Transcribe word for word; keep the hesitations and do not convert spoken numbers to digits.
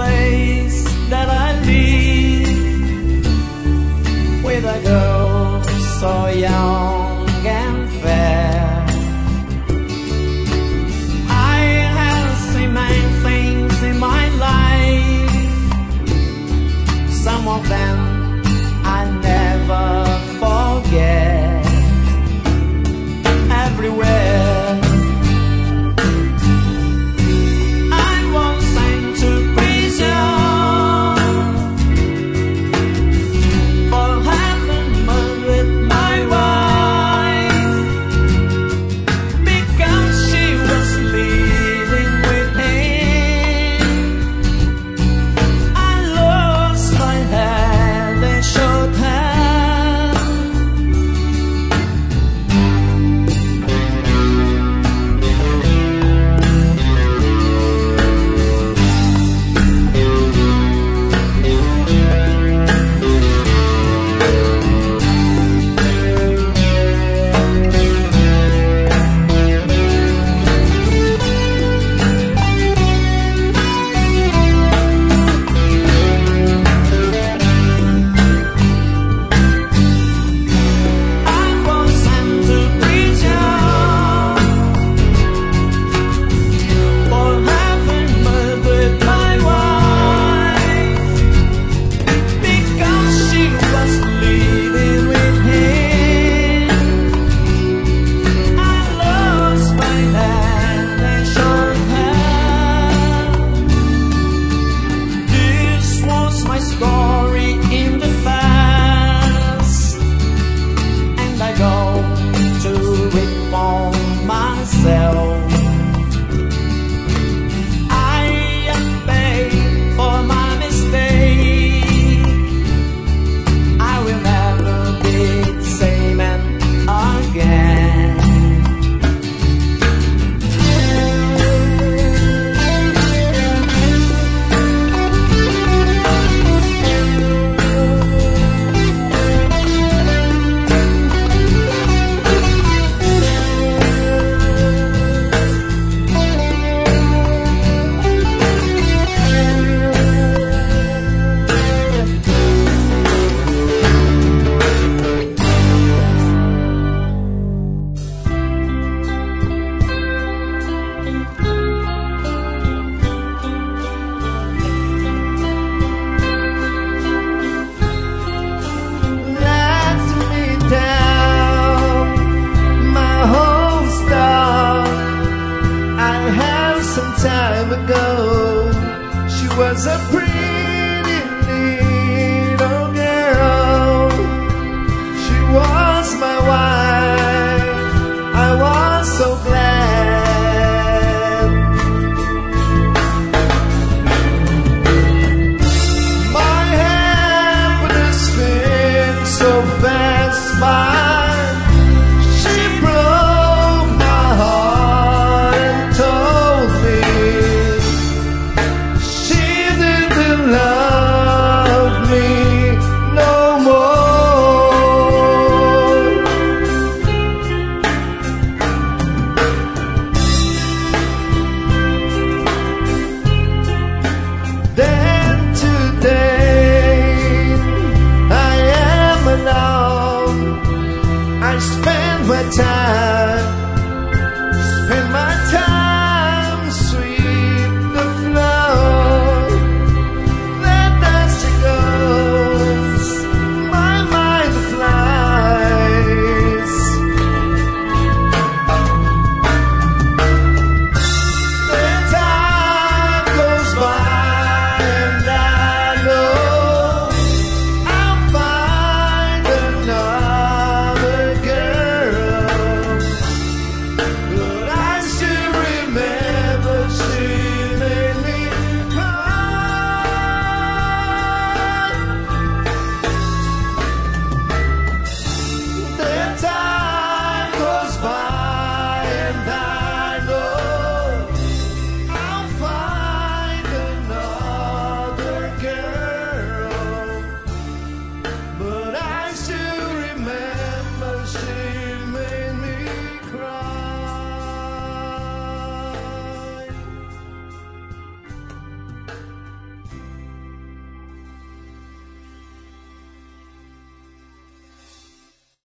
place that I live, with a girl so young and fair. I have seen many things in my life, some of them I never forget. Everywhere I was sent to prison for having murdered my wife, because she was living with him. I lost my head and showed her. Time ago, she was a pretty